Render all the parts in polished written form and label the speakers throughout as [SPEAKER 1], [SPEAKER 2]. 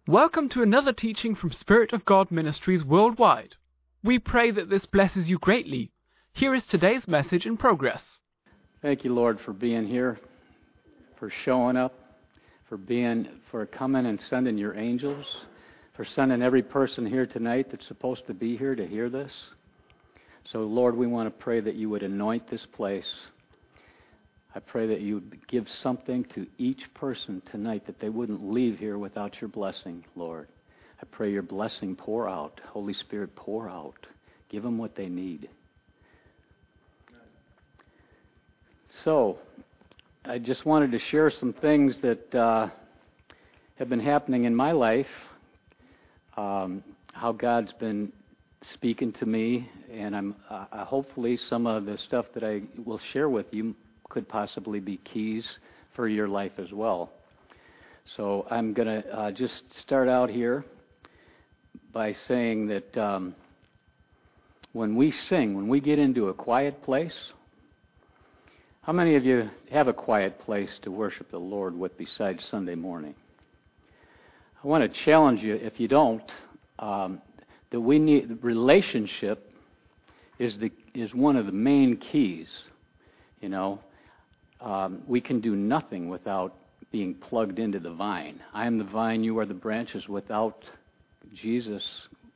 [SPEAKER 1] Welcome to another teaching from Spirit of God Ministries worldwide. We pray that this blesses you greatly. Here is today's message in progress.
[SPEAKER 2] Thank you, Lord, for being here, for showing up, for coming and sending your angels, for sending every person here tonight that's supposed to be here to hear this. So, Lord, we want to pray that you would anoint this place. I pray that you would give something to each person tonight, that they wouldn't leave here without your blessing, Lord. I pray your blessing pour out. Holy Spirit, pour out. Give them what they need. So, I just wanted to share some things that have been happening in my life, how God's been speaking to me, and hopefully some of the stuff that I will share with you could possibly be keys for your life as well. So I'm going to just start out here by saying that when we sing, when we get into a quiet place, how many of you have a quiet place to worship the Lord with besides Sunday morning? I want to challenge you, if you don't, that we need relationship is one of the main keys. You know, we can do nothing without being plugged into the vine. I am the vine, you are the branches. Without Jesus,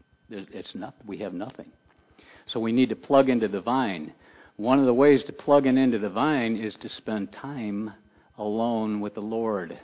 [SPEAKER 2] we have nothing. So we need to plug into the vine. One of the ways to plug into the vine is to spend time alone with the Lord.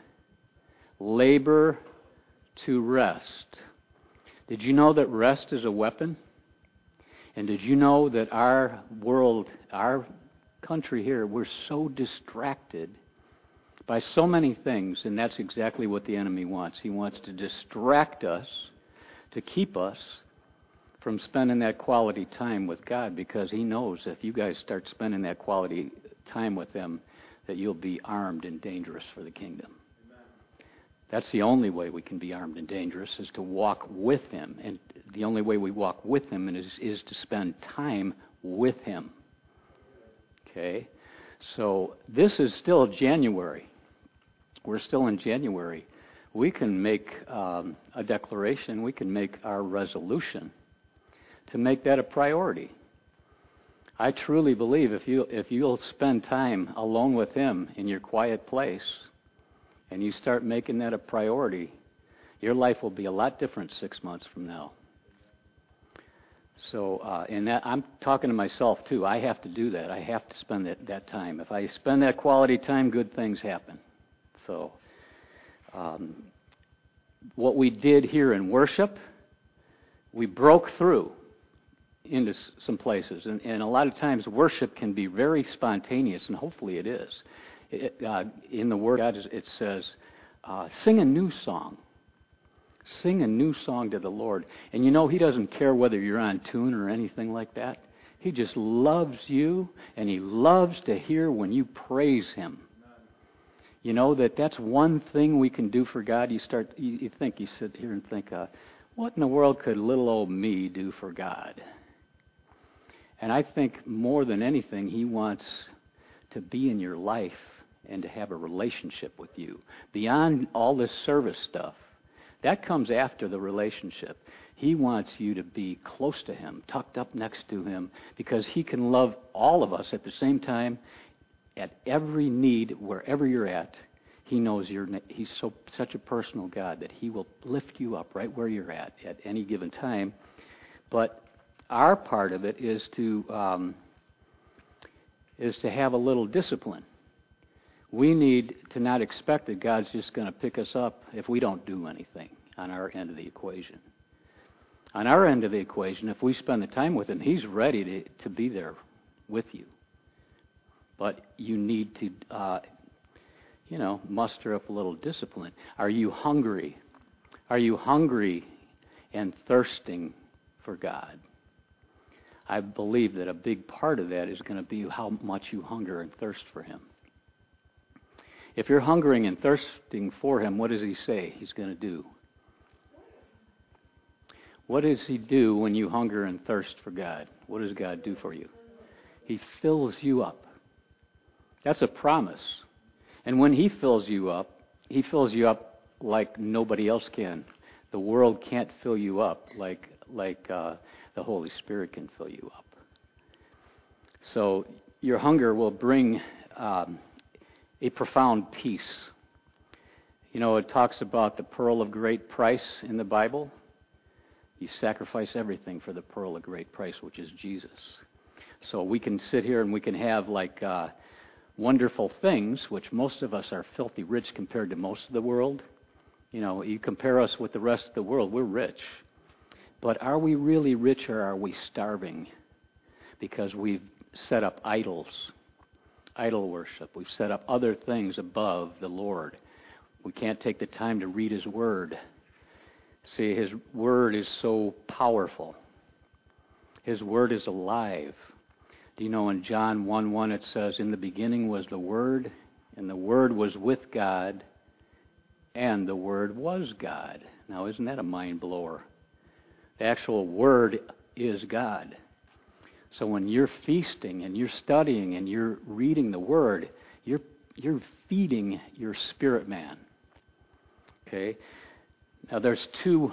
[SPEAKER 2] Labor to rest. Did you know that rest is a weapon? And did you know that our world, our country here, we're so distracted by so many things, and that's exactly what the enemy wants. He wants to distract us, to keep us from spending that quality time with God, because he knows if you guys start spending that quality time with him, that you'll be armed and dangerous for the kingdom. Amen. That's the only way we can be armed and dangerous, is to walk with him. And the only way we walk with him is to spend time with him. Okay, so this is still January. We're still in January. We can make a declaration. We can make our resolution to make that a priority. I truly believe if you'll spend time alone with him in your quiet place, and you start making that a priority, your life will be a lot different 6 months from now. So, and that, I'm talking to myself too. I have to do that. I have to spend that time. If I spend that quality time, good things happen. So, what we did here in worship, we broke through into some places. And a lot of times worship can be very spontaneous, and hopefully it is. In the Word of God, it says, sing a new song. Sing a new song to the Lord. And you know, he doesn't care whether you're on tune or anything like that. He just loves you, and he loves to hear when you praise him. You know, that's one thing we can do for God. You sit here and think, what in the world could little old me do for God? And I think more than anything, he wants to be in your life and to have a relationship with you. Beyond all this service stuff, that comes after the relationship. He wants you to be close to him, tucked up next to him, because he can love all of us at the same time, at every need, wherever you're at. He knows he's such a personal God that he will lift you up right where you're at any given time. But our part of it is to have a little discipline. We need to not expect that God's just going to pick us up if we don't do anything on our end of the equation. On our end of the equation, if we spend the time with him, he's ready to be there with you. But you need to, muster up a little discipline. Are you hungry? Are you hungry and thirsting for God? I believe that a big part of that is going to be how much you hunger and thirst for him. If you're hungering and thirsting for him, what does he say he's going to do? What does he do when you hunger and thirst for God? What does God do for you? He fills you up. That's a promise. And when he fills you up like nobody else can. The world can't fill you up like the Holy Spirit can fill you up. So your hunger will bring a profound peace. You know, it talks about the pearl of great price in the Bible. You sacrifice everything for the pearl of great price, which is Jesus. So we can sit here and we can have wonderful things, which most of us are filthy rich compared to most of the world. You know, you compare us with the rest of the world, we're rich. But are we really rich, or are we starving? Because we've set up idols, idol worship. We've set up other things above the Lord. We can't take the time to read His Word. See, His Word is so powerful. His Word is alive. Do you know in John 1:1 it says, "In the beginning was the Word, and the Word was with God, and the Word was God." Now, isn't that a mind blower? The actual Word is God. So when you're feasting and you're studying and you're reading the Word, you're feeding your spirit man. Okay. Now there's two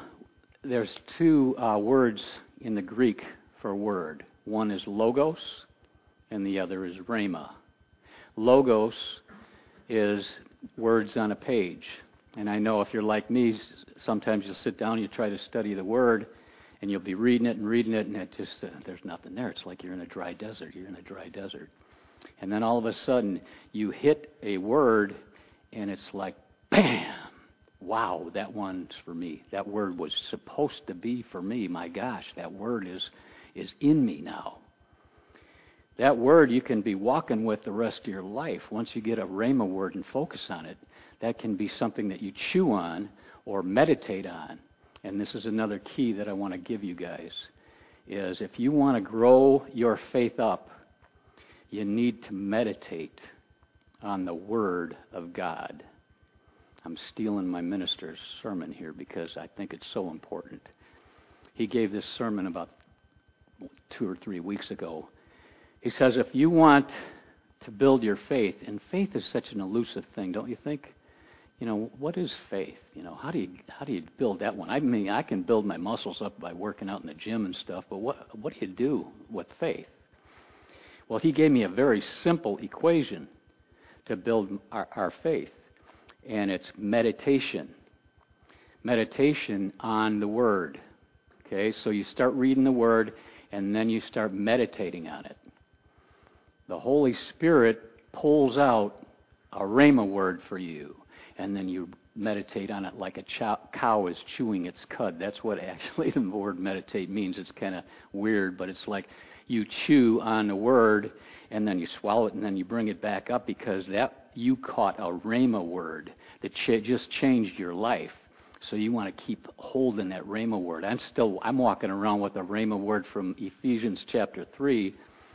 [SPEAKER 2] words in the Greek for word. One is logos, and the other is rhema. Logos is words on a page. And I know if you're like me, sometimes you'll sit down and you try to study the Word, and you'll be reading it, and it just, there's nothing there. It's like you're in a dry desert. You're in a dry desert. And then all of a sudden, you hit a word, and it's like, bam! Wow, that one's for me. That word was supposed to be for me. My gosh, that word is in me now. That word you can be walking with the rest of your life. Once you get a rhema word and focus on it, that can be something that you chew on or meditate on. And this is another key that I want to give you guys, is if you want to grow your faith up, you need to meditate on the Word of God. I'm stealing my minister's sermon here because I think it's so important. He gave this sermon about 2 or 3 weeks ago. He says, if you want to build your faith, and faith is such an elusive thing, don't you think? You know, what is faith? You know, how do you build that one? I mean, I can build my muscles up by working out in the gym and stuff, but what do you do with faith? Well, he gave me a very simple equation to build our faith, and it's meditation. Meditation on the Word. Okay, so you start reading the Word, and then you start meditating on it. The Holy Spirit pulls out a rhema word for you, and then you meditate on it like a cow is chewing its cud. That's what actually the word meditate means. It's kind of weird, but it's like you chew on the word, and then you swallow it, and then you bring it back up because that you caught a rhema word that just changed your life. So you want to keep holding that rhema word. I'm walking around with a rhema word from Ephesians chapter 3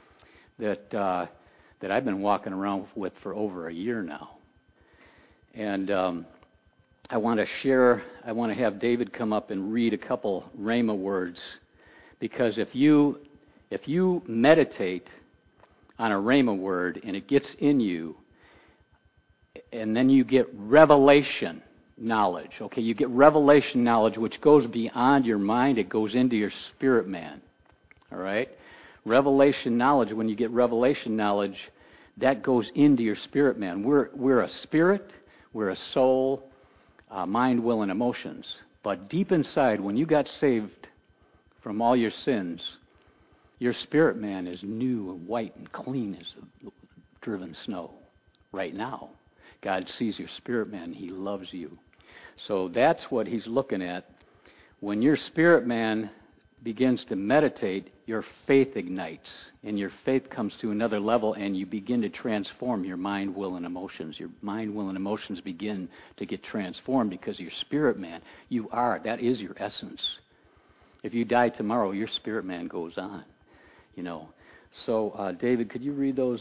[SPEAKER 2] that I've been walking around with for over a year now. And I want to have David come up and read a couple rhema words, because if you meditate on a rhema word and it gets in you, and then you get revelation knowledge. Okay, you get revelation knowledge which goes beyond your mind, it goes into your spirit man. All right? Revelation knowledge, when you get revelation knowledge, that goes into your spirit man. We're a spirit, we're a soul, mind, will, and emotions. But deep inside, when you got saved from all your sins, your spirit man is new and white and clean as the driven snow right now. God sees your spirit man. He loves you. So that's what he's looking at. When your spirit man begins to meditate, your faith ignites, and your faith comes to another level, and you begin to transform your mind, will, and emotions. Your mind, will, and emotions begin to get transformed because your spirit man, that is your essence. If you die tomorrow, your spirit man goes on, you know. So, David, could you read those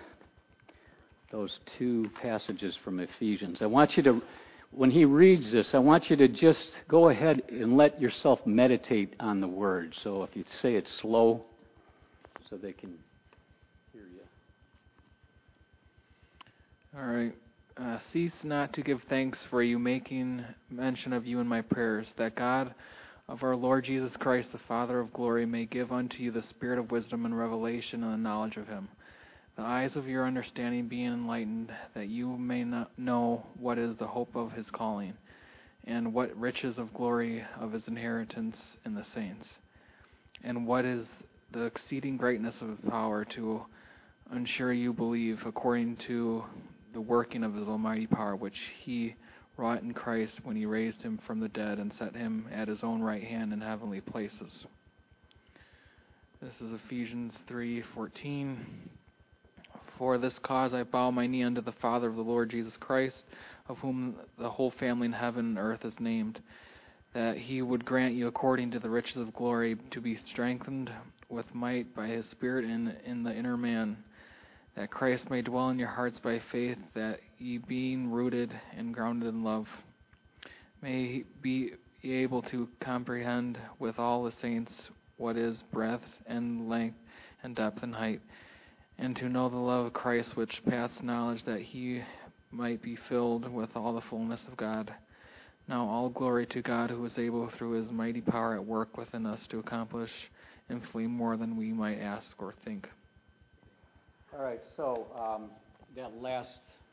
[SPEAKER 2] two passages from Ephesians? I want you to, when he reads this, I want you to just go ahead and let yourself meditate on the word. So if you say it slow, so they can hear you.
[SPEAKER 3] All right. cease not to give thanks for you, making mention of you in my prayers, that God of our Lord Jesus Christ, the Father of glory, may give unto you the spirit of wisdom and revelation and the knowledge of him, the eyes of your understanding being enlightened, that you may not know what is the hope of his calling, and what riches of glory of his inheritance in the saints, and what is the exceeding greatness of his power to ensure you believe, according to the working of his almighty power, which he wrought in Christ when he raised him from the dead and set him at his own right hand in heavenly places. This is Ephesians 3:14. For this cause I bow my knee unto the Father of the Lord Jesus Christ, of whom the whole family in heaven and earth is named, that he would grant you according to the riches of glory to be strengthened with might by his Spirit in the inner man, that Christ may dwell in your hearts by faith, that ye being rooted and grounded in love, may be able to comprehend with all the saints what is breadth and length and depth and height, and to know the love of Christ which passeth knowledge, that he might be filled with all the fullness of God. Now all glory to God, who is able through his mighty power at work within us to accomplish infinitely more than we might ask or think.
[SPEAKER 2] All right, so that last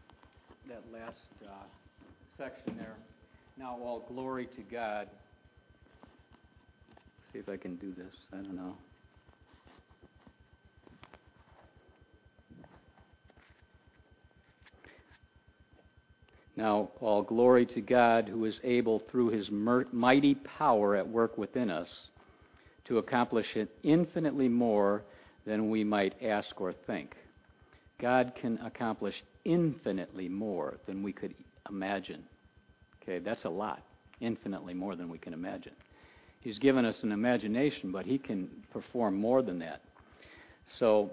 [SPEAKER 2] section there. Now, all glory to God. See if I can do this. I don't know. Now, all glory to God, who is able through his mighty power at work within us to accomplish it infinitely more than we might ask or think. God can accomplish infinitely more than we could imagine. Okay, that's a lot. Infinitely more than we can imagine. He's given us an imagination, but he can perform more than that. So,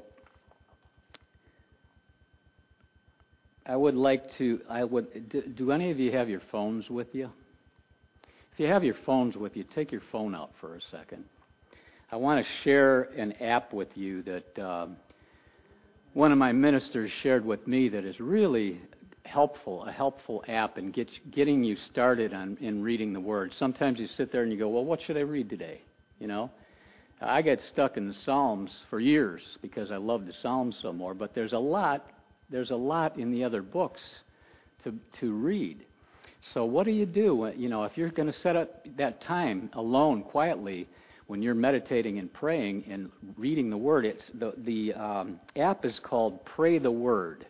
[SPEAKER 2] do any of you have your phones with you? If you have your phones with you, take your phone out for a second. I want to share an app with you that one of my ministers shared with me that is really helpful, a helpful app in getting you started in reading the Word. Sometimes you sit there and you go, well, what should I read today? You know? I got stuck in the Psalms for years because I love the Psalms so more, but there's a lot in the other books to read. So what do? If you're going to set up that time alone, quietly, when you're meditating and praying and reading the Word, the app is called Pray the Word.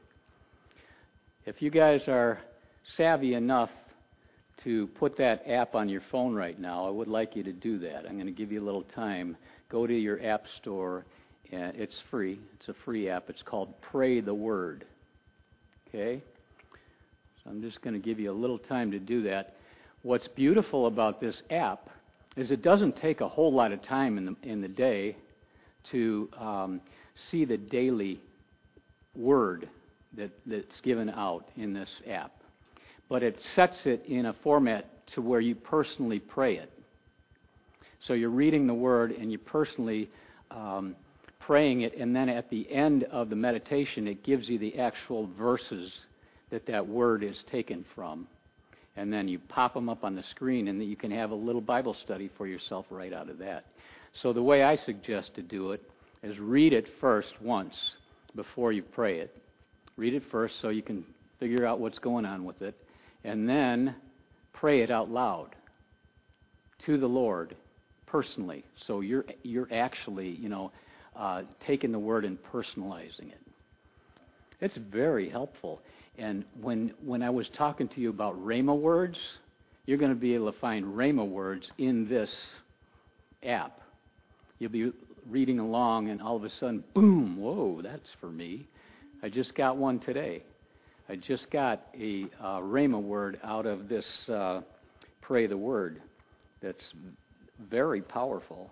[SPEAKER 2] If you guys are savvy enough to put that app on your phone right now, I would like you to do that. I'm going to give you a little time. Go to your app store, and it's free. It's a free app. It's called Pray the Word. Okay? So I'm just going to give you a little time to do that. What's beautiful about this app is it doesn't take a whole lot of time in the day to see the daily word that's given out in this app. But it sets it in a format to where you personally pray it. So you're reading the Word and you're personally praying it, and then at the end of the meditation it gives you the actual verses that Word is taken from. And then you pop them up on the screen, and then you can have a little Bible study for yourself right out of that. So the way I suggest to do it is read it first once before you pray it. Read it first so you can figure out what's going on with it, and then pray it out loud to the Lord personally. So you're actually, taking the Word and personalizing it. It's very helpful. And when I was talking to you about Rhema words, you're going to be able to find Rhema words in this app. You'll be reading along, and all of a sudden, boom, whoa, that's for me. I just got one today. I just got a Rhema word out of this Pray the Word that's very powerful.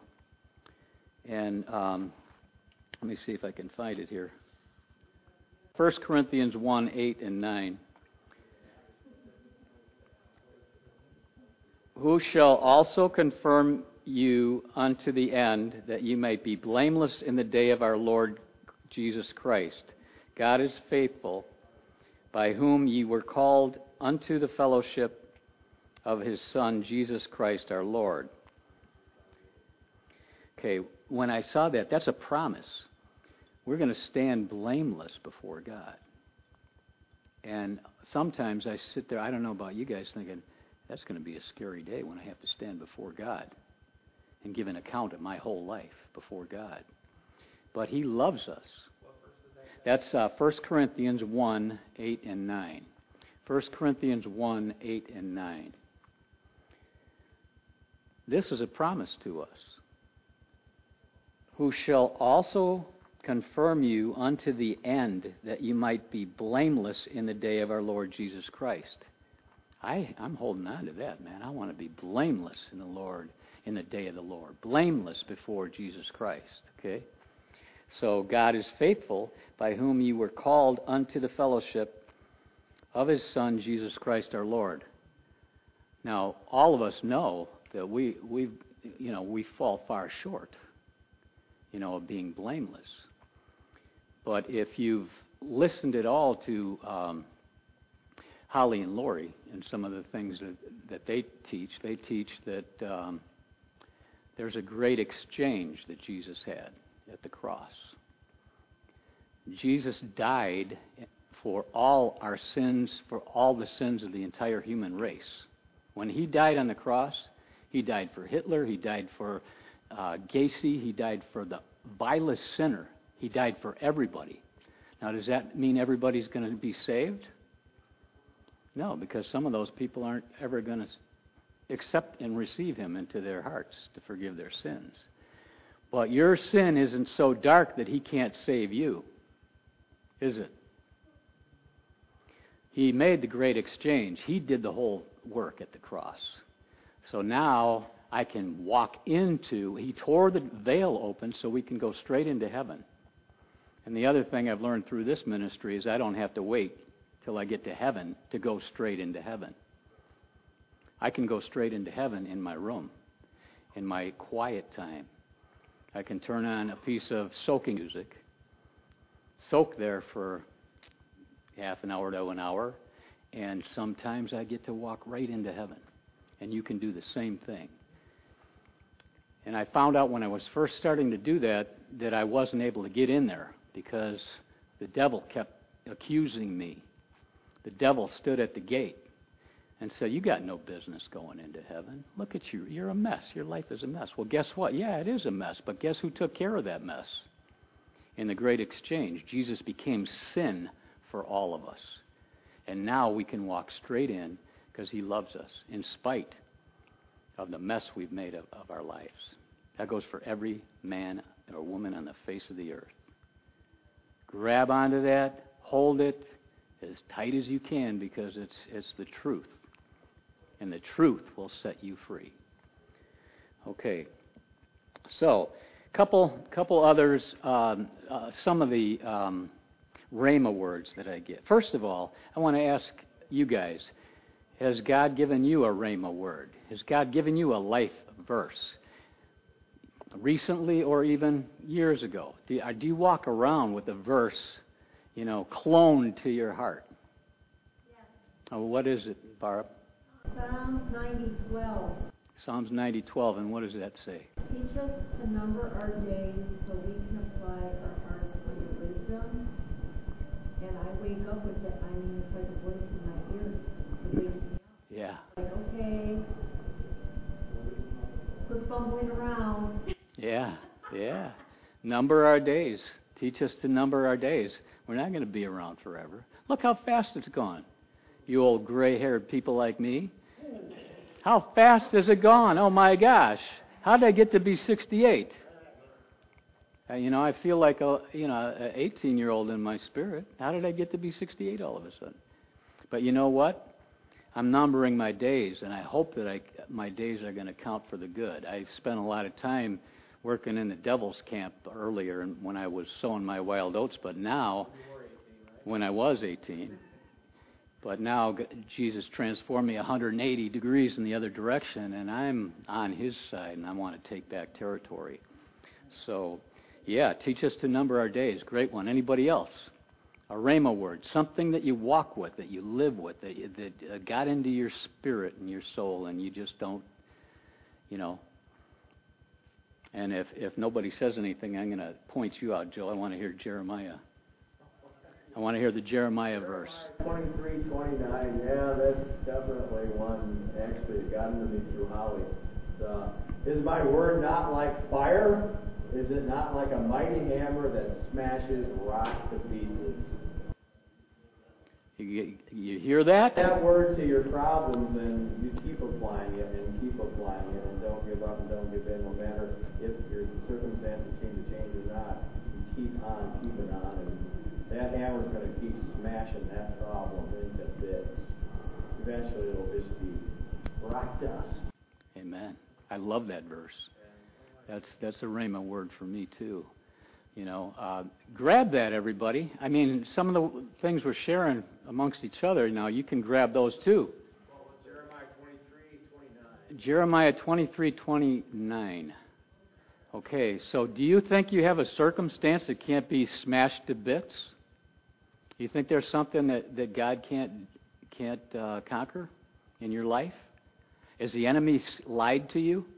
[SPEAKER 2] And let me see if I can find it here. 1 Corinthians 1, 8 and 9. Who shall also confirm you unto the end, that you may be blameless in the day of our Lord Jesus Christ. God is faithful, by whom ye were called unto the fellowship of his Son, Jesus Christ our Lord. Okay, when I saw that, that's a promise. We're going to stand blameless before God. And sometimes I sit there, I don't know about you guys, thinking, that's going to be a scary day when I have to stand before God and give an account of my whole life before God. But he loves us. That's 1 Corinthians 1, 8 and 9. 1 Corinthians 1, 8 and 9. This is a promise to us. Who shall also confirm you unto the end, that you might be blameless in the day of our Lord Jesus Christ. I'm holding on to that, man. I want to be blameless in the Lord, in the day of the Lord. Blameless before Jesus Christ, okay? So God is faithful, by whom you were called unto the fellowship of his Son, Jesus Christ our Lord. Now, all of us know that we fall far short, of being blameless. But if you've listened at all to Holly and Lori and some of the things that they teach that there's a great exchange that Jesus had at the cross. Jesus died for all our sins, for all the sins of the entire human race. When he died on the cross, he died for Hitler, he died for Gacy, he died for the vilest sinner. He died for everybody. Now, does that mean everybody's going to be saved? No, because some of those people aren't ever going to accept and receive him into their hearts to forgive their sins. But your sin isn't so dark that he can't save you, is it? He made the great exchange. He did the whole work at the cross. So now I can walk into, he tore the veil open so we can go straight into heaven. And the other thing I've learned through this ministry is I don't have to wait till I get to heaven to go straight into heaven. I can go straight into heaven in my room, in my quiet time. I can turn on a piece of soaking music, soak there for half an hour to an hour, and sometimes I get to walk right into heaven. And you can do the same thing. And I found out when I was first starting to do that I wasn't able to get in there because the devil kept accusing me. The devil stood at the gate and said, you got no business going into heaven. Look at you. You're a mess. Your life is a mess. Well, guess what? Yeah, it is a mess. But guess who took care of that mess? In the great exchange, Jesus became sin for all of us. And now we can walk straight in because he loves us in spite of the mess we've made of our lives. That goes for every man or woman on the face of the earth. Grab onto that, hold it as tight as you can because it's the truth. And the truth will set you free. Okay. So, couple others, some of the Rhema words that I get. First of all, I want to ask you guys, has God given you a Rhema word? Has God given you a life verse? Recently or even years ago? Do you walk around with a verse, cloned to your heart?
[SPEAKER 4] Yes.
[SPEAKER 2] Oh, what is it, Barb?
[SPEAKER 4] Psalms 90:12.
[SPEAKER 2] Psalms 90:12, and what does that say?
[SPEAKER 4] Teach us to number our days so we can apply our hearts for your wisdom. And I wake up with it. It's like a voice in my ear. It wakes me up.
[SPEAKER 2] Yeah.
[SPEAKER 4] Like, okay, quit fumbling around.
[SPEAKER 2] Yeah. Number our days. Teach us to number our days. We're not going to be around forever. Look how fast it's gone. You old gray-haired people like me. How fast has it gone? Oh, my gosh. How did I get to be 68? I feel like an 18-year-old in my spirit. How did I get to be 68 all of a sudden? But you know what? I'm numbering my days, and I hope that my days are going to count for the good. I spent a lot of time working in the devil's camp earlier when I was sowing my wild oats, but now, when I was 18, but now Jesus transformed me 180 degrees in the other direction, and I'm on his side, and I want to take back territory. So, yeah, teach us to number our days. Great one. Anybody else? A rhema word, something that you walk with, that you live with, that got into your spirit and your soul, and you just don't, And if nobody says anything, I'm going to point you out, Joe. I want to hear Jeremiah. I want to hear the Jeremiah verse.
[SPEAKER 5] 23:29. Yeah, that's definitely one. Actually, it got into me through Holly. Is my word not like fire? Is it not like a mighty hammer that smashes rock to pieces?
[SPEAKER 2] You hear that?
[SPEAKER 5] That word to your problems, and you keep applying it and keep applying it, and don't give up and don't give in, no matter if your circumstances seem to change or not. You keep on keeping on, and that hammer's going to keep smashing that problem into bits. Eventually, it'll just be rock dust.
[SPEAKER 2] Amen. I love that verse. That's a rhema word for me too. Grab that, everybody. I mean, some of the things we're sharing amongst each other now, you can grab those too.
[SPEAKER 5] Well, Jeremiah 23:29.
[SPEAKER 2] Jeremiah 23:29. Okay, so do you think you have a circumstance that can't be smashed to bits? Do you think there's something that God can't conquer in your life? Has the enemy lied to you?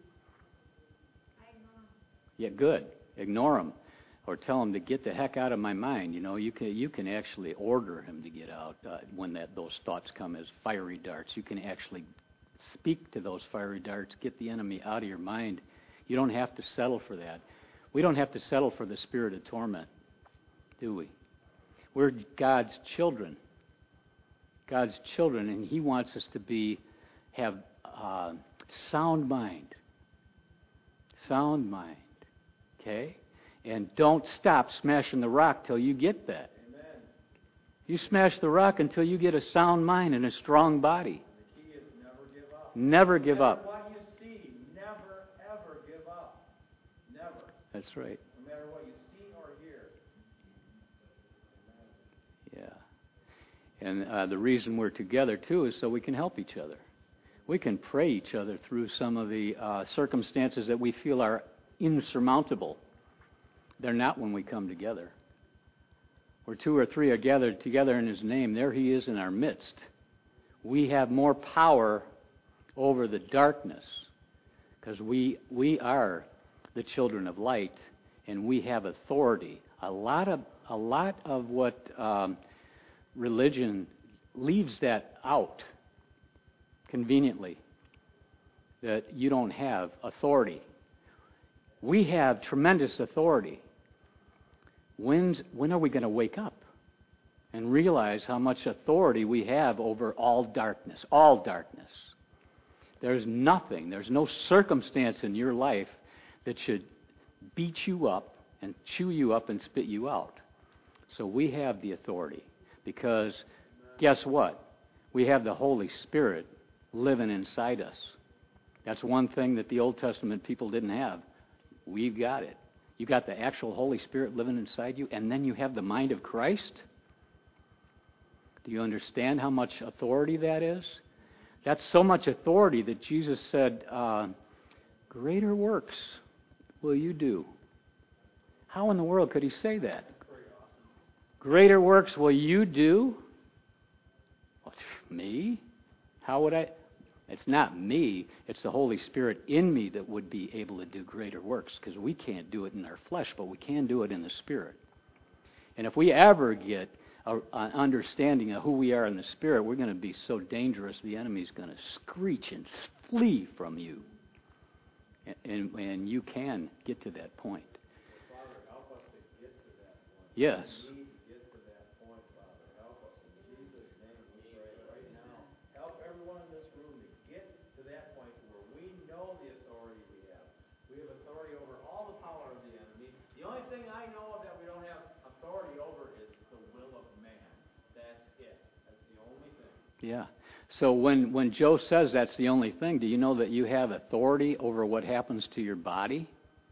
[SPEAKER 2] Yeah, good. Ignore him. Or tell him to get the heck out of my mind. You can actually order him to get out when those thoughts come as fiery darts. You can actually speak to those fiery darts, get the enemy out of your mind. You don't have to settle for that. We don't have to settle for the spirit of torment, do we? We're God's children. God's children, and He wants us to have sound mind. Sound mind. Okay? And don't stop smashing the rock till you get that.
[SPEAKER 5] Amen.
[SPEAKER 2] You smash the rock until you get a sound mind and a strong body.
[SPEAKER 5] The key is never give up.
[SPEAKER 2] Never give
[SPEAKER 5] no matter
[SPEAKER 2] up.
[SPEAKER 5] what you see, never, ever give up. Never.
[SPEAKER 2] That's right.
[SPEAKER 5] No matter what you see or hear.
[SPEAKER 2] Yeah. And the reason we're together, too, is so we can help each other. We can pray each other through some of the circumstances that we feel are insurmountable. They're not when we come together. Where two or three are gathered together in His name, there He is in our midst. We have more power over the darkness because we are the children of light, and we have authority. A lot of what religion leaves that out conveniently, that you don't have authority. We have tremendous authority. When are we going to wake up and realize how much authority we have over all darkness? All darkness. There's no circumstance in your life that should beat you up and chew you up and spit you out. So we have the authority because guess what? We have the Holy Spirit living inside us. That's one thing that the Old Testament people didn't have. We've got it. You got the actual Holy Spirit living inside you, and then you have the mind of Christ. Do you understand how much authority that is? That's so much authority that Jesus said, greater works will you do. How in the world could He say that? Greater works will you do? Me? How would I? It's not me. It's the Holy Spirit in me that would be able to do greater works because we can't do it in our flesh, but we can do it in the Spirit. And if we ever get an understanding of who we are in the Spirit, we're going to be so dangerous the enemy's going to screech and flee from you. And you can get to that point.
[SPEAKER 5] Father, help us to get to that point.
[SPEAKER 2] Yes.
[SPEAKER 5] We need to get to that point, Father. Help us in Jesus' name. We pray right now. Help everyone in this room to get to that point where we know the authority we have. We have authority over all the power of the enemy. The only thing I know that we don't have authority over is the will of man. That's it. That's the only thing.
[SPEAKER 2] Yeah. So when Joe says that's the only thing, do you know that you have authority over what happens to your body?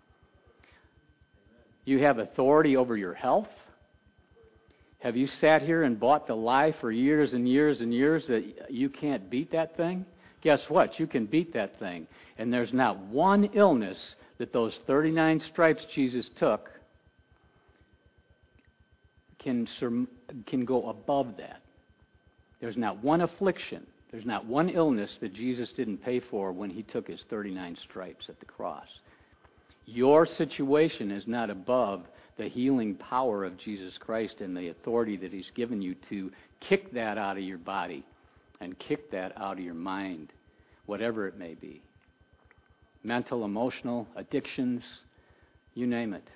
[SPEAKER 2] You have authority over your health? Have you sat here and bought the lie for years and years and years that you can't beat that thing? Guess what? You can beat that thing. And there's not one illness that those 39 stripes Jesus took can go above that. There's not one affliction, there's not one illness that Jesus didn't pay for when he took his 39 stripes at the cross. Your situation is not above the healing power of Jesus Christ and the authority that he's given you to kick that out of your body and kick that out of your mind, whatever it may be. Mental, emotional, addictions, you name it.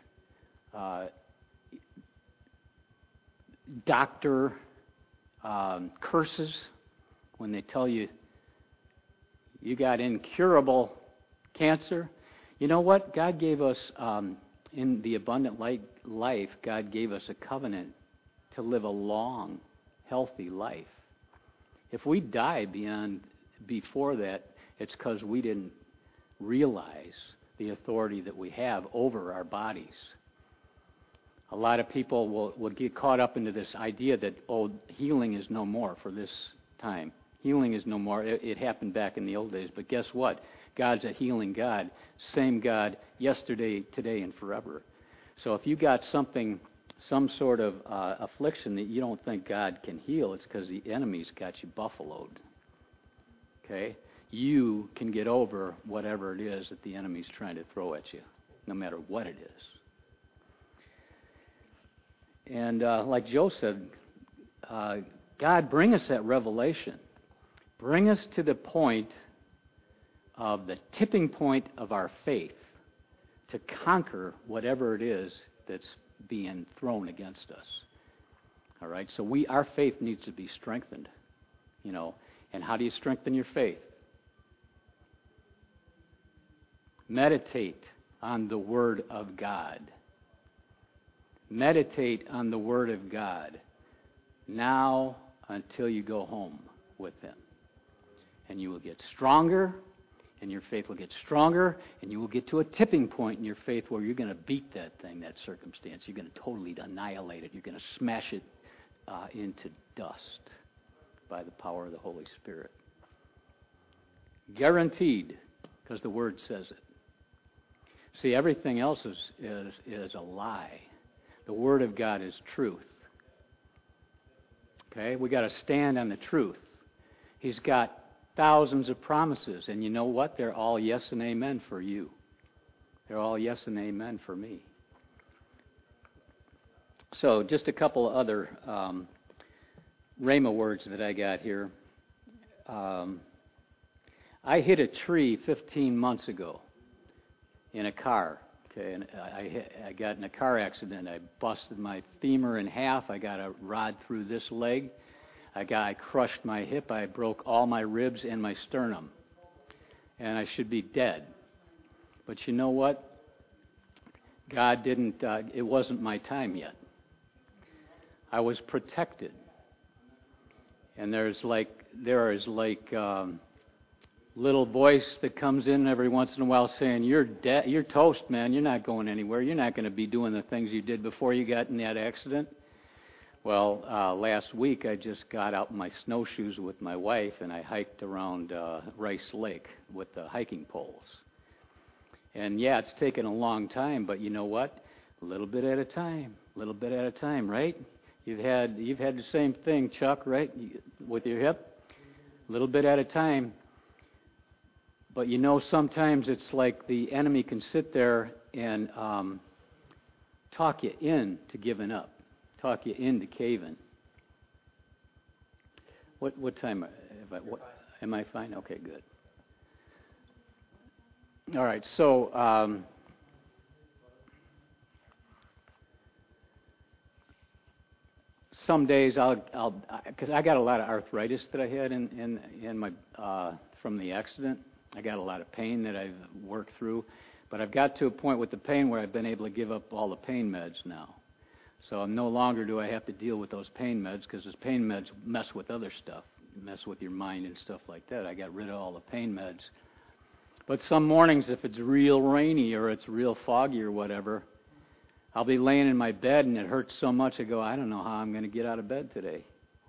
[SPEAKER 2] Doctor curses when they tell you you got incurable cancer. You know what? God gave us, in the abundant life, God gave us a covenant to live a long, healthy life. If we die before that, it's because we didn't realize the authority that we have over our bodies. A lot of people will get caught up into this idea that, healing is no more for this time. Healing is no more. It happened back in the old days. But guess what? God's a healing God. Same God yesterday, today, and forever. So if you got some sort of affliction that you don't think God can heal, it's because the enemy's got you buffaloed. Okay? You can get over whatever it is that the enemy's trying to throw at you, no matter what it is. And like Joe said, God, bring us that revelation. Bring us to the point of the tipping point of our faith to conquer whatever it is that's being thrown against us. All right? So our faith needs to be strengthened, And how do you strengthen your faith? Meditate on the Word of God. Meditate on the Word of God now until you go home with Him. And you will get stronger, and your faith will get stronger, and you will get to a tipping point in your faith where you're going to beat that thing, that circumstance. You're going to totally annihilate it. You're going to smash it into dust by the power of the Holy Spirit. Guaranteed, because the Word says it. See, everything else is a lie. The Word of God is truth. Okay? We got to stand on the truth. He's got thousands of promises, and you know what? They're all yes and amen for you. They're all yes and amen for me. So, just a couple of other Rhema words that I got here. I hit a tree 15 months ago in a car. Okay, and I got in a car accident. I busted my femur in half. I got a rod through this leg. I crushed my hip. I broke all my ribs and my sternum. And I should be dead. But you know what? God didn't, it wasn't my time yet. I was protected. And there is little voice that comes in every once in a while saying, you're dead, you're toast, man, you're not going anywhere, you're not going to be doing the things you did before you got in that accident. Well, last week I just got out my snowshoes with my wife and I hiked around Rice Lake with the hiking poles. And yeah, it's taken a long time, but you know what? A little bit at a time, right? You've had the same thing, Chuck, right? With your hip? A little bit at a time. But sometimes it's like the enemy can sit there and talk you into giving up, talk you into caving. What time am I fine? Okay, good. All right, so some days I'll because I got a lot of arthritis that I had in my from the accident. I got a lot of pain that I've worked through, but I've got to a point with the pain where I've been able to give up all the pain meds now. So no longer do I have to deal with those pain meds because those pain meds mess with other stuff, mess with your mind and stuff like that. I got rid of all the pain meds. But some mornings, if it's real rainy or it's real foggy or whatever, I'll be laying in my bed and it hurts so much I go, I don't know how I'm going to get out of bed today,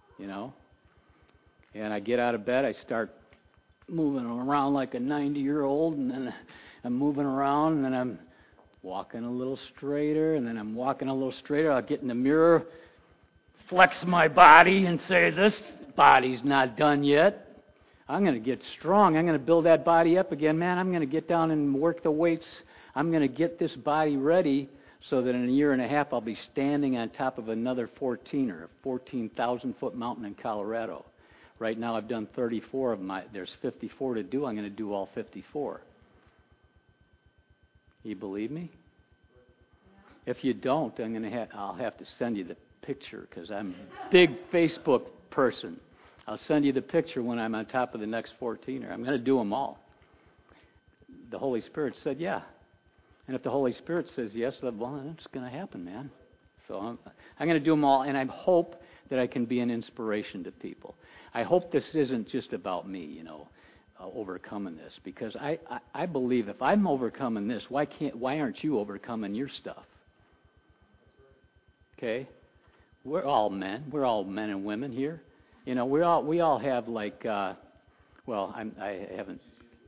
[SPEAKER 2] And I get out of bed, I start moving around like a 90-year-old, and then I'm moving around, and then I'm walking a little straighter, and then I'm walking a little straighter. I'll get in the mirror, flex my body and say, this body's not done yet. I'm going to get strong. I'm going to build that body up again. Man, I'm going to get down and work the weights. I'm going to get this body ready so that in a year and a half I'll be standing on top of another 14,000-foot mountain in Colorado. Right now I've done 34 of my, there's 54 to do. I'm going to do all 54. You believe me? If you don't, I'll have to send you the picture because I'm a big Facebook person. I'll send you the picture when I'm on top of the next 14er. I'm going to do them all. The Holy Spirit said, yeah. And if the Holy Spirit says yes, well, it's going to happen, man. So I'm going to do them all, and I hope that I can be an inspiration to people. I hope this isn't just about me, overcoming this, because I believe if I'm overcoming this, why aren't you overcoming your stuff? Okay, we're all men. We're all men and women here. We all have like, I haven't.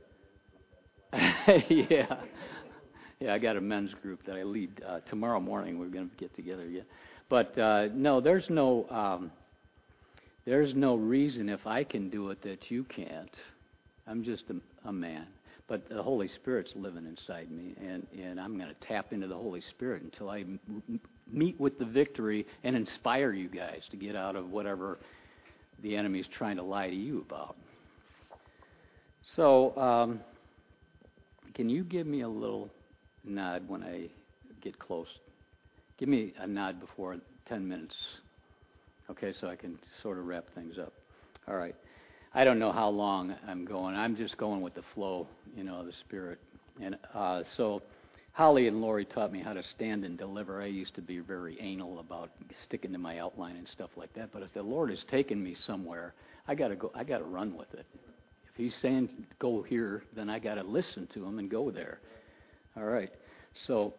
[SPEAKER 2] Yeah. Yeah, I got a men's group that I lead. Tomorrow morning we're going to get together again. But no, there's no reason if I can do it that you can't. I'm just a man. But the Holy Spirit's living inside me, and I'm going to tap into the Holy Spirit until I meet with the victory and inspire you guys to get out of whatever the enemy's trying to lie to you about. So, can you give me a little nod when I get close? Give me a nod before 10 minutes. Okay, so I can sort of wrap things up. All right. I don't know how long I'm going. I'm just going with the flow, of the Spirit. And so Holly and Lori taught me how to stand and deliver. I used to be very anal about sticking to my outline and stuff like that. But if the Lord has taken me somewhere, I got to go. I got to run with it. If He's saying go here, then I got to listen to Him and go there. All right. So,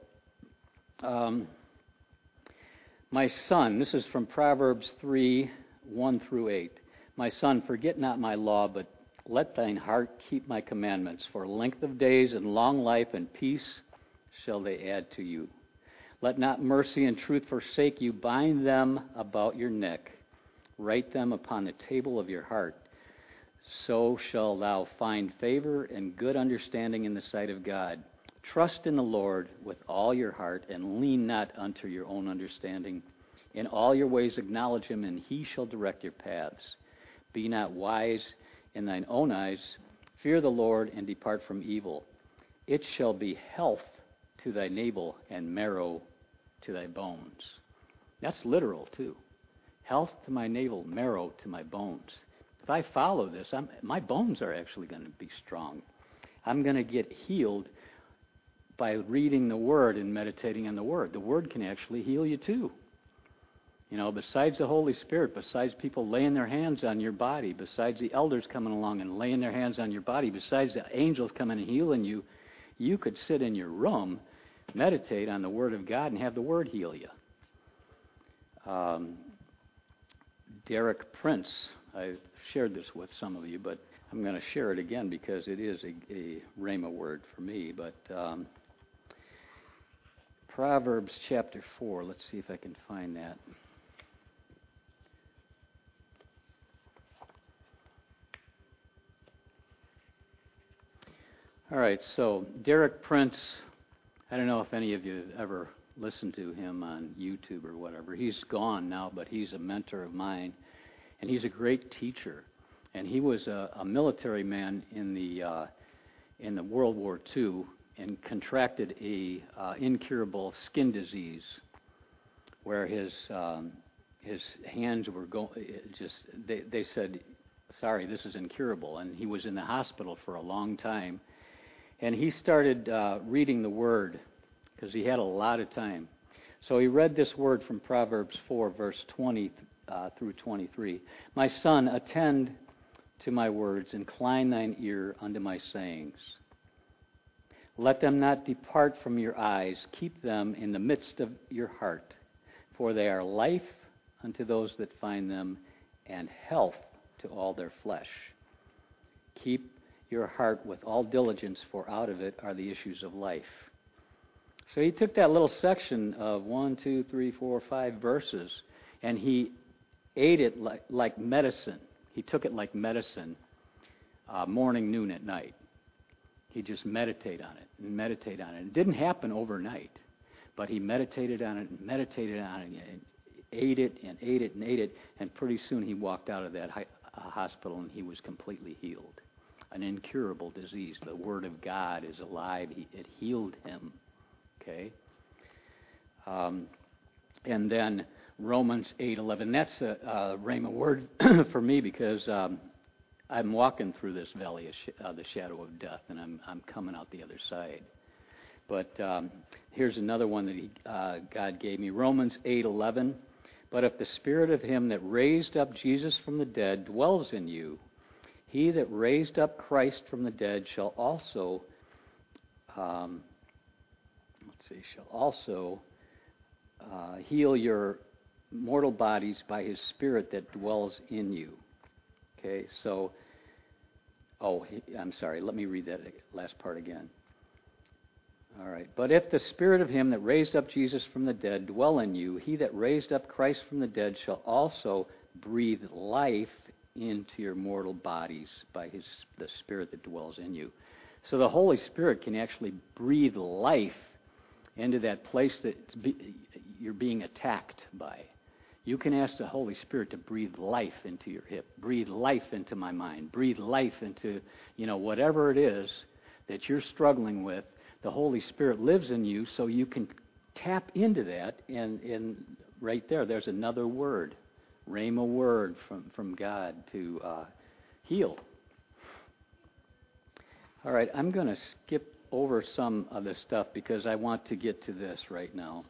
[SPEAKER 2] my son, this is from Proverbs 3:1-8. My son, forget not my law, but let thine heart keep my commandments. For length of days and long life and peace shall they add to you. Let not mercy and truth forsake you. Bind them about your neck. Write them upon the table of your heart. So shalt thou find favor and good understanding in the sight of God. Trust in the Lord with all your heart, and lean not unto your own understanding. In all your ways acknowledge Him, and He shall direct your paths. Be not wise in thine own eyes. Fear the Lord, and depart from evil. It shall be health to thy navel, and marrow to thy bones. That's literal, too. Health to my navel, marrow to my bones. If I follow this, my bones are actually going to be strong. I'm going to get healed by reading the Word and meditating on the Word. The Word can actually heal you too. Besides the Holy Spirit, besides people laying their hands on your body, besides the elders coming along and laying their hands on your body, besides the angels coming and healing you, you could sit in your room, meditate on the Word of God, and have the Word heal you. Derek Prince, I've shared this with some of you, but I'm going to share it again because it is a rhema word for me. But Proverbs chapter 4, let's see if I can find that. All right, so Derek Prince, I don't know if any of you have ever listened to him on YouTube or whatever. He's gone now, but he's a mentor of mine, and he's a great teacher. And he was a military man in the World War II and contracted a incurable skin disease, where his hands were they said, sorry, this is incurable, and he was in the hospital for a long time. And he started reading the Word because he had a lot of time. So he read this word from Proverbs 4, verse 20 through 23. My son, attend to my words, incline thine ear unto my sayings. Let them not depart from your eyes. Keep them in the midst of your heart, for they are life unto those that find them, and health to all their flesh. Keep your heart with all diligence, for out of it are the issues of life. So he took that little section of 1, 2, 3, 4, 5 verses, and he ate it like medicine. He took it like medicine, morning, noon, at night. He just meditated on it and meditated on it. It didn't happen overnight, but he meditated on it and meditated on it and ate it and ate it and ate it, and pretty soon he walked out of that hospital and he was completely healed. An incurable disease. The Word of God is alive. It healed him. Okay? And then Romans 8:11. That's a rhema word for me because I'm walking through this valley of the shadow of death, and I'm coming out the other side. But here's another one that God gave me. Romans 8:11. But if the Spirit of Him that raised up Jesus from the dead dwells in you, He that raised up Christ from the dead shall also, heal your mortal bodies by His Spirit that dwells in you. Okay, so, I'm sorry, let me read that last part again. All right. But if the Spirit of Him that raised up Jesus from the dead dwell in you, He that raised up Christ from the dead shall also breathe life into your mortal bodies by the Spirit that dwells in you. So the Holy Spirit can actually breathe life into that place that you're being attacked by. You can ask the Holy Spirit to breathe life into your hip, breathe life into my mind, breathe life into, whatever it is that you're struggling with. The Holy Spirit lives in you, so you can tap into that, and right there's another word, rhema word from God to heal. All right, I'm going to skip over some of this stuff because I want to get to this right now.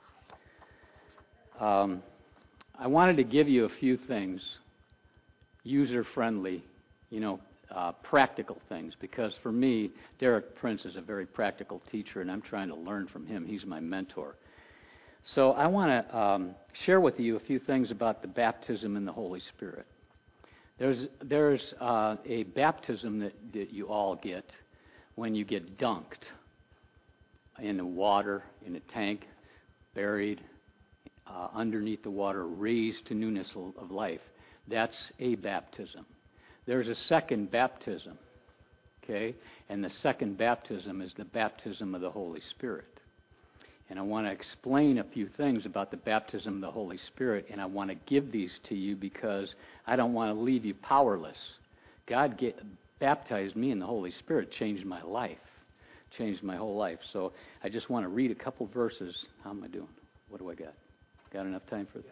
[SPEAKER 2] I wanted to give you a few things, user-friendly, practical things, because for me, Derek Prince is a very practical teacher, and I'm trying to learn from him. He's my mentor. So I want to share with you a few things about the baptism in the Holy Spirit. There's a baptism that you all get when you get dunked in the water, in a tank, buried underneath the water, raised to newness of life. That's a baptism. There's a second baptism, okay? And the second baptism is the baptism of the Holy Spirit. And I want to explain a few things about the baptism of the Holy Spirit, and I want to give these to you because I don't want to leave you powerless. God baptized me in the Holy Spirit, changed my life, changed my whole life. So I just want to read a couple verses. How am I doing? What do I got? Got enough time for that?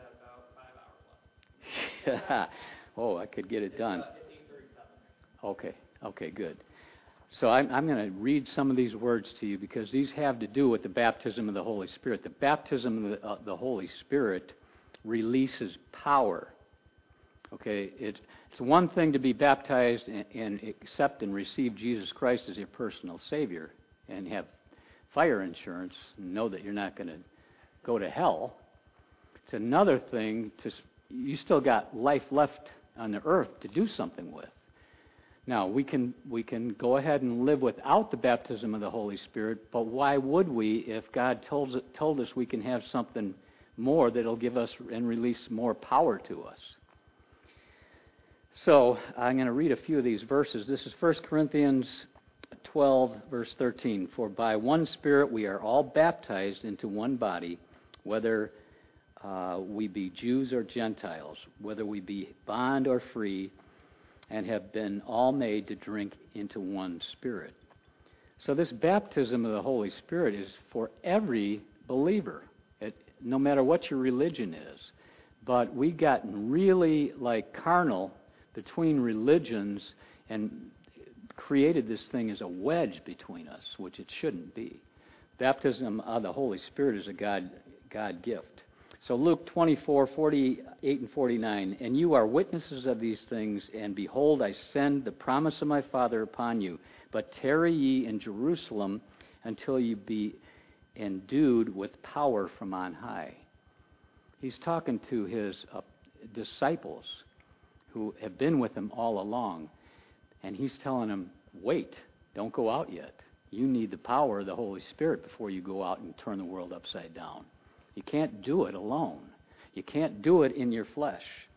[SPEAKER 5] Got about 5 hours left.
[SPEAKER 2] Oh, I could get it done.
[SPEAKER 5] It's 8:37.
[SPEAKER 2] Okay, good. So I'm going to read some of these words to you because these have to do with the baptism of the Holy Spirit. The baptism of the Holy Spirit releases power. Okay, it's one thing to be baptized and accept and receive Jesus Christ as your personal Savior and have fire insurance and know that you're not going to go to hell. It's another thing you still got life left on the earth to do something with. Now, we can go ahead and live without the baptism of the Holy Spirit, but why would we if God told us we can have something more that'll give us and release more power to us? So, I'm going to read a few of these verses. This is 1 Corinthians 12, verse 13. For by one Spirit we are all baptized into one body, whether we be Jews or Gentiles, whether we be bond or free, and have been all made to drink into one Spirit. So this baptism of the Holy Spirit is for every believer, no matter what your religion is. But we've gotten really carnal between religions and created this thing as a wedge between us, which it shouldn't be. Baptism of the Holy Spirit is a God gift. So Luke 24, 48 and 49, and you are witnesses of these things, and behold, I send the promise of my Father upon you. But tarry ye in Jerusalem until you be endued with power from on high. He's talking to his disciples who have been with him all along, and he's telling them, wait, don't go out yet. You need the power of the Holy Spirit before you go out and turn the world upside down. You can't do it alone. You can't do it in your flesh.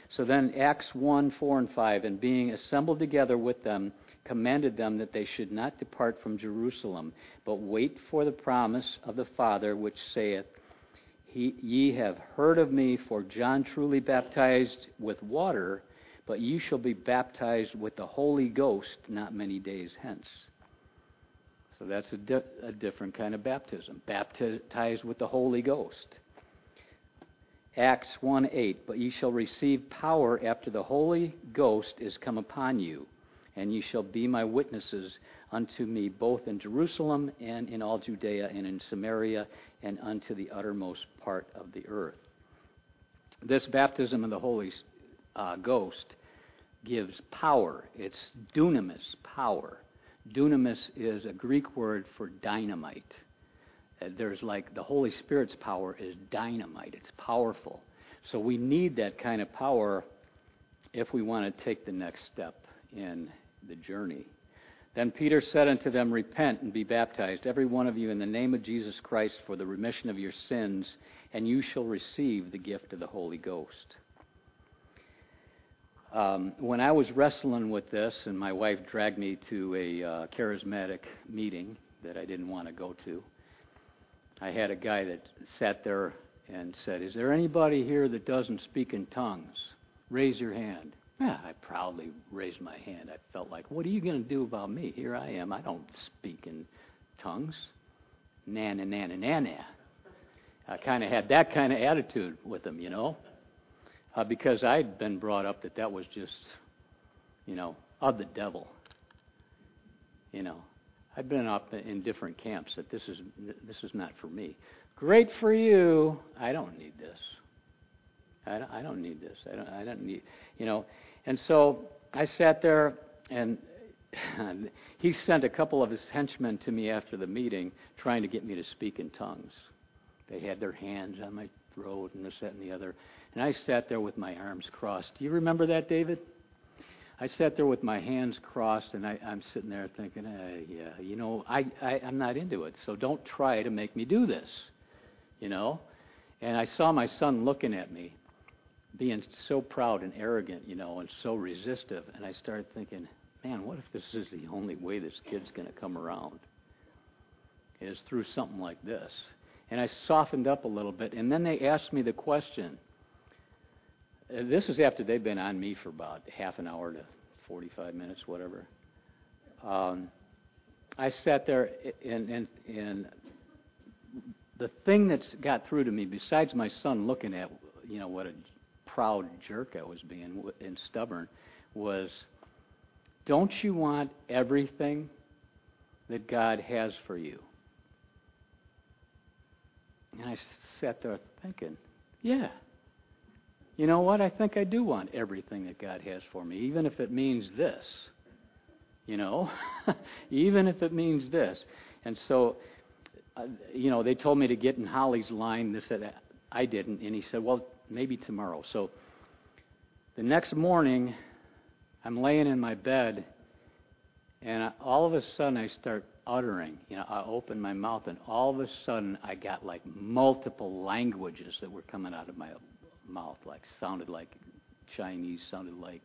[SPEAKER 2] So then Acts 1, 4 and 5, and being assembled together with them, commanded them that they should not depart from Jerusalem, but wait for the promise of the Father, which saith, Ye have heard of me, for John truly baptized with water, but ye shall be baptized with the Holy Ghost not many days hence. So that's a different kind of baptism, baptized with the Holy Ghost. Acts 1:8, but ye shall receive power after the Holy Ghost is come upon you, and ye shall be my witnesses unto me both in Jerusalem and in all Judea and in Samaria and unto the uttermost part of the earth. This baptism of the Holy Ghost gives power. It's dunamis, power. Dunamis is a Greek word for dynamite. There's like the Holy Spirit's power is dynamite. It's powerful. So we need that kind of power if we want to take the next step in the journey. Then Peter said unto them, Repent and be baptized, every one of you, in the name of Jesus Christ for the remission of your sins, and you shall receive the gift of the Holy Ghost. When I was wrestling with this, and my wife dragged me to a charismatic meeting that I didn't want to go to, I had a guy that sat there and said, Is there anybody here that doesn't speak in tongues? Raise your hand. Yeah, I proudly raised my hand. I felt like, what are you going to do about me? Here I am. I don't speak in tongues. Na-na, na-na, na-na. I kind of had that kind of attitude with him, because I'd been brought up that was just, of the devil. I've been up in different camps that this is not for me. Great for you. I don't need this. I don't need this. I don't need, And so I sat there, and he sent a couple of his henchmen to me after the meeting, trying to get me to speak in tongues. They had their hands on my throat and this, that, and the other. And I sat there with my arms crossed. Do you remember that, David? I sat there with my hands crossed, and I'm sitting there thinking, I'm not into it, so don't try to make me do this, And I saw my son looking at me, being so proud and arrogant, and so resistive, and I started thinking, man, what if this is the only way this kid's going to come around, is through something like this? And I softened up a little bit, and then they asked me the question. This is after they've been on me for about half an hour to 45 minutes, whatever. I sat there, and the thing that's got through to me, besides my son looking at, what a proud jerk I was being and stubborn, was, don't you want everything that God has for you? And I sat there thinking, yeah. You know what? I think I do want everything that God has for me, even if it means this. Even if it means this. And so, they told me to get in Holly's line. They said I didn't, and he said, well, maybe tomorrow. So the next morning, I'm laying in my bed, and all of a sudden I start uttering. I open my mouth, and all of a sudden I got like multiple languages that were coming out of my mouth, sounded like Chinese, sounded like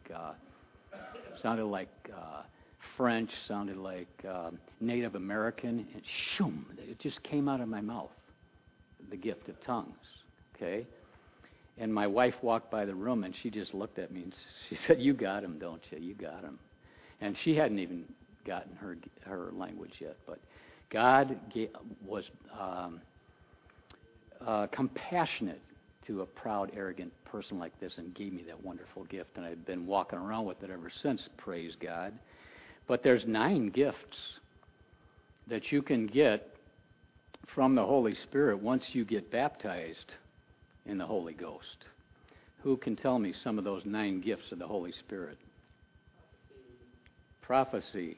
[SPEAKER 2] French, sounded like Native American, and shoom, it just came out of my mouth, the gift of tongues, okay? And my wife walked by the room, and she just looked at me, and she said, you got him, don't you? You got him. And she hadn't even gotten her language yet, but God was compassionate to a proud, arrogant person like this and gave me that wonderful gift, and I've been walking around with it ever since, praise God. But there's 9 gifts that you can get from the Holy Spirit once you get baptized in the Holy Ghost. Who can tell me some of those 9 gifts of the Holy Spirit? Prophecy.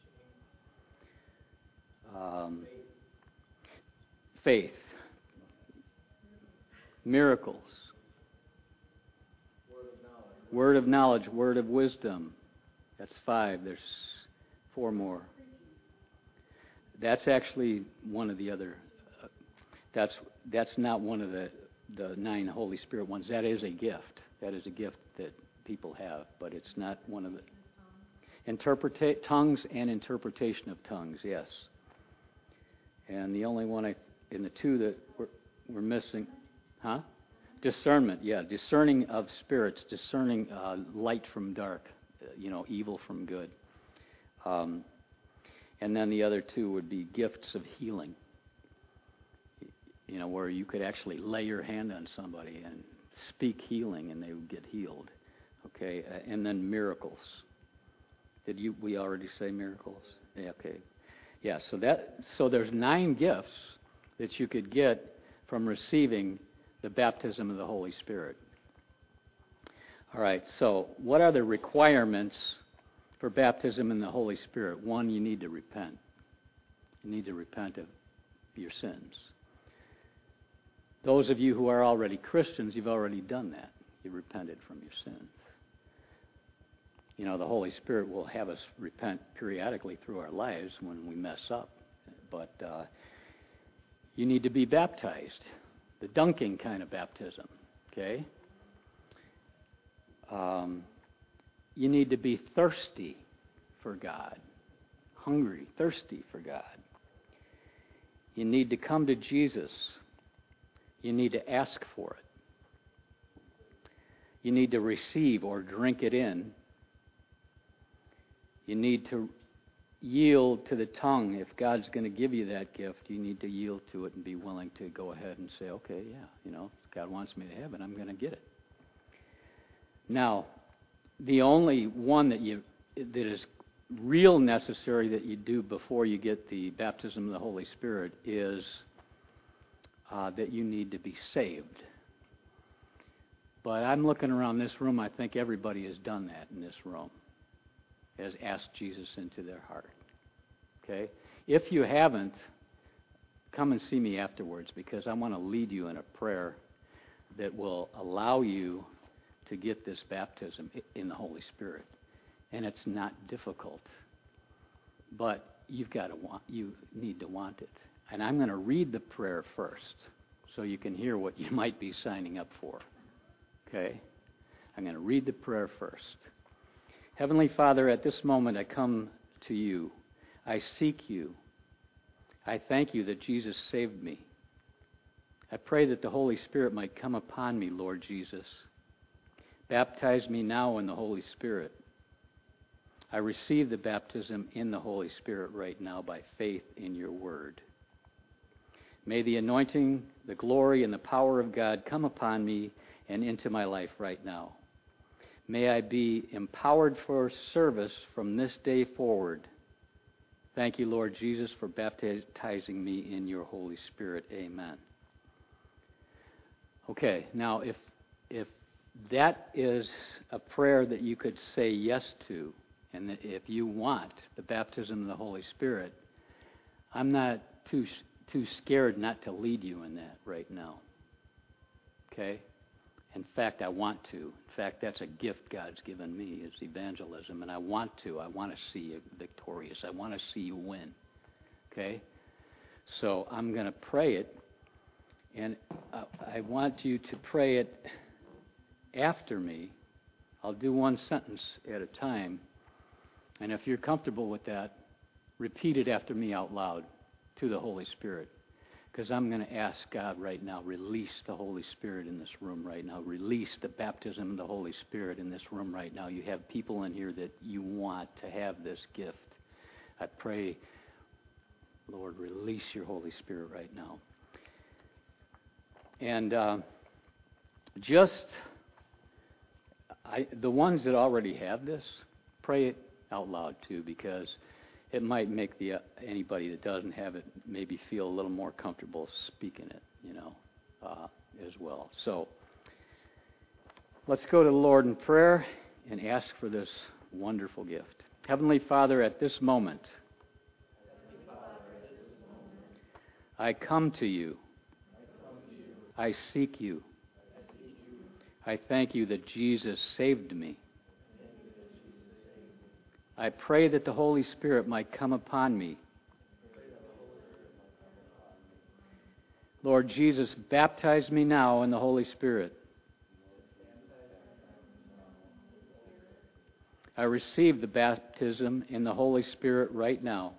[SPEAKER 2] Faith. Miracles. Word of knowledge. Word of wisdom. That's 5. There's 4 more. That's actually one of the other. That's not one of the 9 Holy Spirit ones. That is a gift. That is a gift that people have, but it's not one of the... Tongues and interpretation of tongues, yes. And the only one in the two that we're missing... Huh? Discernment, yeah. Discerning of spirits, discerning light from dark, evil from good. And then the other two would be gifts of healing. Where you could actually lay your hand on somebody and speak healing and they would get healed. Okay, and then miracles. We already say miracles? Yeah, okay. Yeah, so there's 9 gifts that you could get from receiving the baptism of the Holy Spirit. All right, so what are the requirements for baptism in the Holy Spirit? 1, you need to repent. You need to repent of your sins. Those of you who are already Christians, you've already done that. You've repented from your sins. The Holy Spirit will have us repent periodically through our lives when we mess up. But you need to be baptized. The dunking kind of baptism, okay? You need to be thirsty for God. Hungry, thirsty for God. You need to come to Jesus. You need to ask for it. You need to receive or drink it in. You need to yield to the tongue. If God's going to give you that gift, you need to yield to it and be willing to go ahead and say, okay, yeah, if God wants me to have it, I'm going to get it. Now, the only one that is real necessary that you do before you get the baptism of the Holy Spirit is that you need to be saved. But I'm looking around this room, I think everybody has done that in this room, has asked Jesus into their heart. Okay? If you haven't, come and see me afterwards, because I want to lead you in a prayer that will allow you to get this baptism in the Holy Spirit. And it's not difficult, but you need to want it. And I'm going to read the prayer first so you can hear what you might be signing up for. Okay? I'm going to read the prayer first. Heavenly Father, at this moment I come to you. I seek you. I thank you that Jesus saved me. I pray that the Holy Spirit might come upon me, Lord Jesus. Baptize me now in the Holy Spirit. I receive the baptism in the Holy Spirit right now by faith in your word. May the anointing, the glory, and the power of God come upon me and into my life right now. May I be empowered for service from this day forward. Thank you, Lord Jesus, for baptizing me in your Holy Spirit. Amen. Okay, now if that is a prayer that you could say yes to, and that if you want the baptism of the Holy Spirit, I'm not too scared not to lead you in that right now. Okay? In fact, I want to. In fact, that's a gift God's given me, is evangelism, and I want to. I want to see you victorious. I want to see you win. Okay? So I'm going to pray it, and I want you to pray it after me. I'll do one sentence at a time, and if you're comfortable with that, repeat it after me out loud to the Holy Spirit. Because I'm going to ask God right now, release the Holy Spirit in this room right now. Release the baptism of the Holy Spirit in this room right now. You have people in here that you want to have this gift. I pray, Lord, release your Holy Spirit right now. And the ones that already have this, pray it out loud too, because it might make anybody that doesn't have it maybe feel a little more comfortable speaking it, as well. So let's go to the Lord in prayer and ask for this wonderful gift. Heavenly Father, at this moment, I come to you. I seek you. I thank you that Jesus saved me. I pray that the Holy Spirit might come upon me. Lord Jesus, baptize me now in the Holy Spirit. I receive the baptism in the Holy Spirit right now.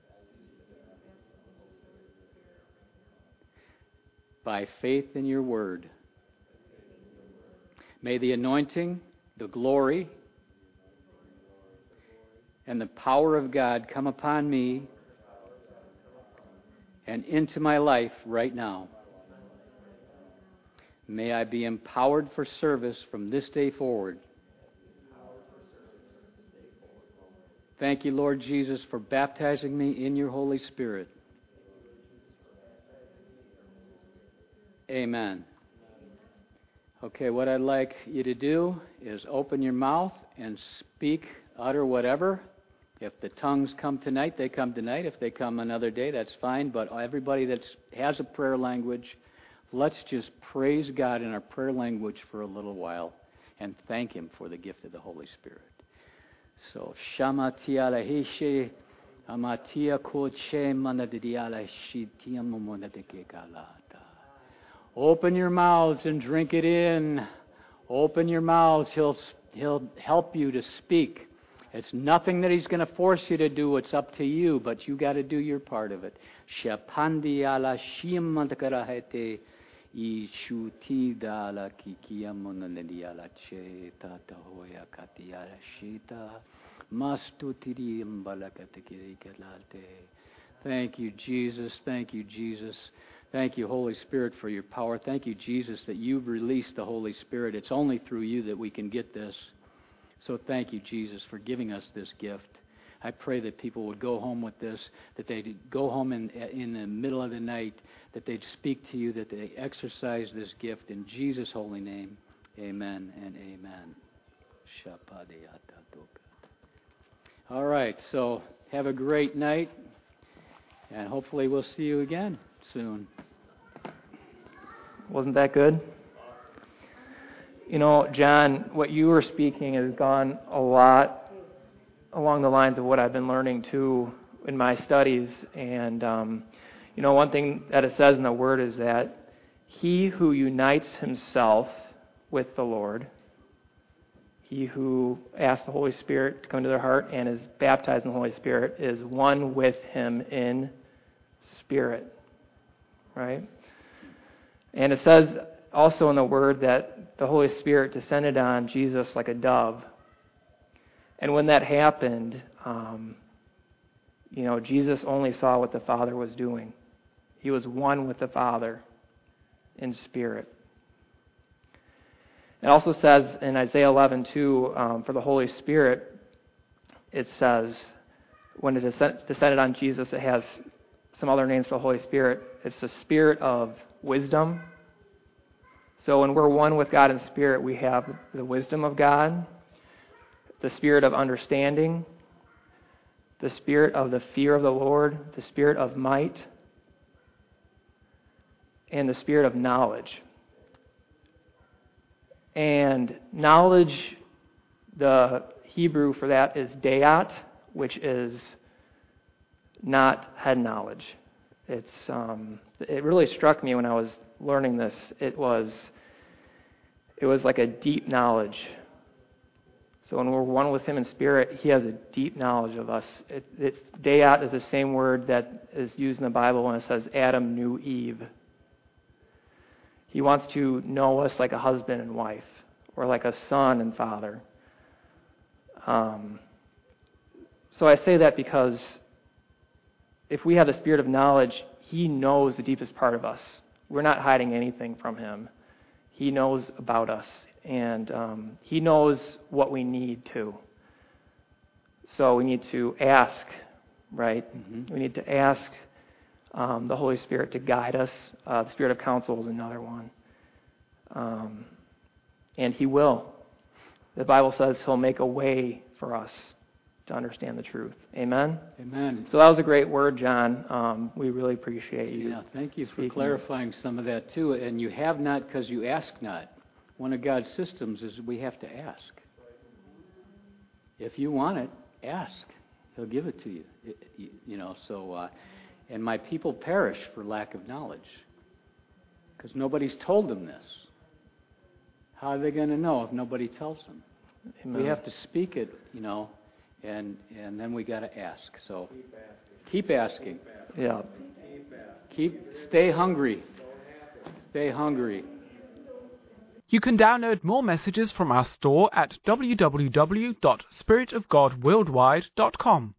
[SPEAKER 2] By faith in your word. May the anointing, the glory, and the power of God come upon me and into my life right now. May I be empowered for service from this day forward. Thank you, Lord Jesus, for baptizing me in your Holy Spirit. Amen. Okay, what I'd like you to do is open your mouth and speak, utter whatever. If the tongues come tonight, they come tonight. If they come another day, that's fine. But everybody that has a prayer language, let's just praise God in our prayer language for a little while and thank Him for the gift of the Holy Spirit. So, Shamatia Lahishe, Amatia Koche Manadiala Shitia Momonadeke Galata. Open your mouths and drink it in. Open your mouths. He'll help you to speak. It's nothing that He's going to force you to do. It's up to you, but you got to do your part of it. Shapandiala Shimandakarahete Ishutidala Kikia Monadiala Che Tatahoya Katiala Shita Mastutiri Mbalakatikirikalate. Thank you, Jesus. Thank you, Jesus. Thank you, Holy Spirit, for your power. Thank you, Jesus, that you've released the Holy Spirit. It's only through you that we can get this. So thank you, Jesus, for giving us this gift. I pray that people would go home with this, that they'd go home in the middle of the night, that they'd speak to you, that they exercise this gift. In Jesus' holy name, amen and amen. All right, so have a great night, and hopefully we'll see you again soon.
[SPEAKER 6] Wasn't that good? You know, John, what you were speaking has gone a lot along the lines of what I've been learning too in my studies. And, you know, one thing that it says in the Word is that he who unites himself with the Lord, he who asks the Holy Spirit to come to their heart and is baptized in the Holy Spirit, is one with Him in spirit. Right? And it says also in the Word that the Holy Spirit descended on Jesus like a dove. And when that happened, you know, Jesus only saw what the Father was doing. He was one with the Father in spirit. It also says in Isaiah 11:2, for the Holy Spirit, it says, when it descended on Jesus, it has some other names for the Holy Spirit. It's the Spirit of wisdom. So when we're one with God in spirit, we have the wisdom of God, the spirit of understanding, the spirit of the fear of the Lord, the spirit of might, and the spirit of knowledge. And knowledge, the Hebrew for that is dayat, which is not head knowledge. It really struck me when I was learning this. It was like a deep knowledge. So when we're one with Him in spirit, He has a deep knowledge of us. Dayat is the same word that is used in the Bible when it says Adam knew Eve. He wants to know us like a husband and wife, or like a son and father. So I say that because if we have the spirit of knowledge, He knows the deepest part of us. We're not hiding anything from Him. He knows about us, and He knows what we need to. So we need to ask, right? Mm-hmm. We need to ask the Holy Spirit to guide us. The Spirit of counsel is another one. And He will. The Bible says He'll make a way for us to understand the truth. Amen?
[SPEAKER 2] Amen.
[SPEAKER 6] So that was a great word, John. We really appreciate you.
[SPEAKER 2] Yeah, thank you for clarifying some of that too. And you have not because you ask not. One of God's systems is we have to ask. If you want it, ask. He'll give it to you. And my people perish for lack of knowledge because nobody's told them this. How are they going to know if nobody tells them?
[SPEAKER 6] Amen.
[SPEAKER 2] We have to speak it, and then we got to ask. So keep asking.
[SPEAKER 6] Yeah.
[SPEAKER 1] Stay hungry. You can download more messages from our store at www.spiritofgodworldwide.com.